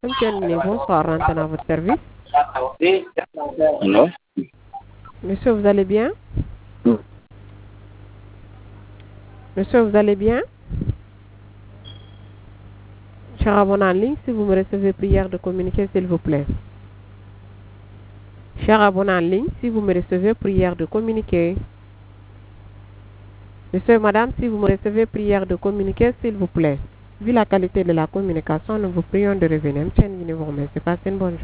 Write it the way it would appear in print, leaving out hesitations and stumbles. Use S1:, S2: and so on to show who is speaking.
S1: Anthony, bonsoir, rentrez à votre service.
S2: Non.
S1: Monsieur, vous allez bien? Monsieur, vous allez bien? Cher abonné en ligne, si vous me recevez, prière de communiquer, s'il vous plaît. Cher abonné en ligne, si vous me recevez, prière de communiquer. Monsieur et madame, si vous me recevez, prière de communiquer, s'il vous plaît. Vu la qualité de la communication, nous vous prions de revenir. Merci, passez une bonne journée.